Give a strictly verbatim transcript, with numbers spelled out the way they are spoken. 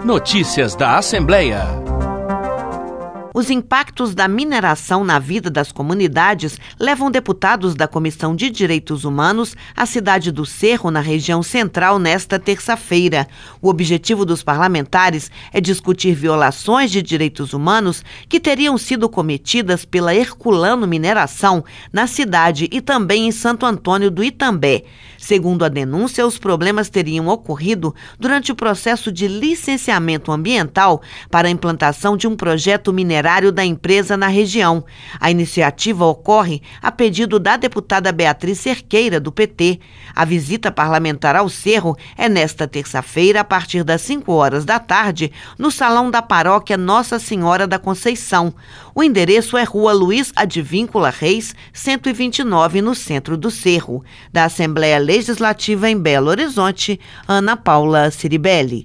Notícias da Assembleia. Os impactos da mineração na vida das comunidades levam deputados da Comissão de Direitos Humanos à cidade do Cerro, na região central, nesta terça-feira. O objetivo dos parlamentares é discutir violações de direitos humanos que teriam sido cometidas pela Herculano Mineração na cidade e também em Santo Antônio do Itambé. Segundo a denúncia, os problemas teriam ocorrido durante o processo de licenciamento ambiental para a implantação de um projeto minerário da empresa na região. A iniciativa ocorre a pedido da deputada Beatriz Cerqueira, do P T. A visita parlamentar ao Cerro é nesta terça-feira, a partir das cinco horas da tarde, no Salão da Paróquia Nossa Senhora da Conceição. O endereço é Rua Luiz Advíncula Reis, cento e vinte e nove, no centro do Cerro. Da Assembleia Legislativa em Belo Horizonte, Ana Paula Ciribelli.